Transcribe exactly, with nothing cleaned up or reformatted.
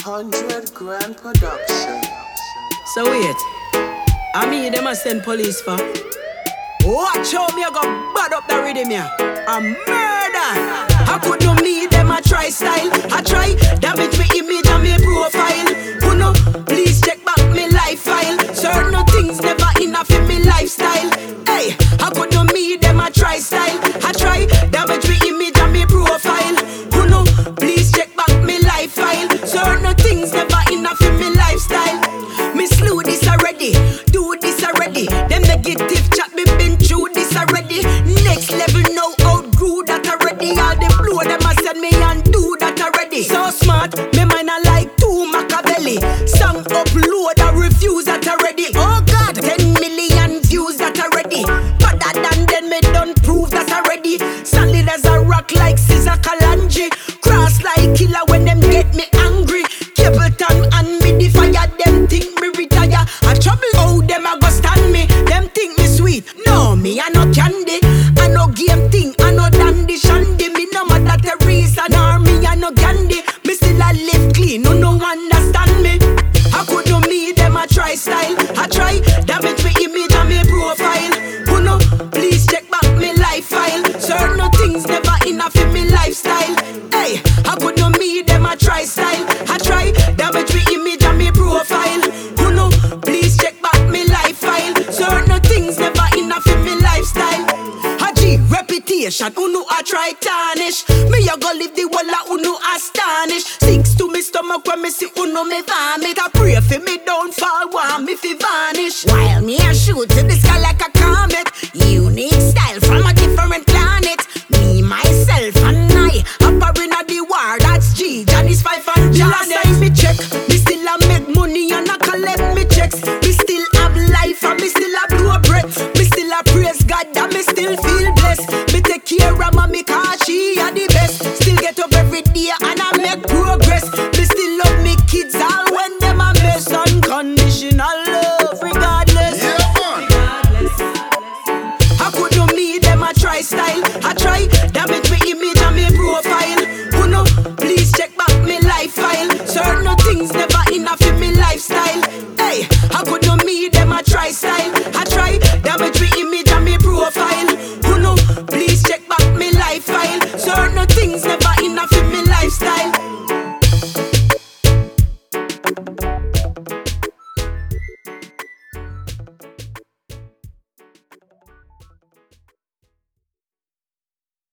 Hundred Grand Production. So wait, I mean them a send police for. Watch how me a go bad up the rhythm here. A murder. How could you me them a try style? I try damage me image and me profile. Who know? Please check back me life file. Certain things never enough in me lifestyle. Hey, how could you me them a try style? I try damage me image and me profile. Who know? Please check back me life file. Certain things never enough in me lifestyle. Me slew this already, do this already. Them negative chat me been through this already. Next level now outgrew that already. All them blow them a send me and do that already. So smart, me mind a like two Machiavelli. Song upload and refuse that already. Oh God, ten million views that already. Better than then me done prove that already. Solid as a rock like Caesar Kalanji. Cross like killer when them get me angry. Capleton and me the fire, them think me retire. I trouble how them a go stand me. Them think me sweet, no me I no candy. I no game thing, I no dandy shandy. Me no Mother Teresa nor me I no Gandhi. Me still a live clean, no no understand me. How could you me them a try style? I try damage me image and me profile. Who know? Please check back me life file. Certain things never enough in me lifestyle. Hey, how could you me them a try style? I try damage me image and me profile. Who know? Please check back me life file. Certain things never enough in me lifestyle. Haji reputation, who know I try tarnish. Me a go live the walla, who know astonish. Six to me stomach when me see who know me vomit. I pray for me don't fall, want me fi vanish. While me a shoot to the sky like a comet. Unique style from a different planet. Me, myself and I, up in the war, that's G, Johnny's five and John.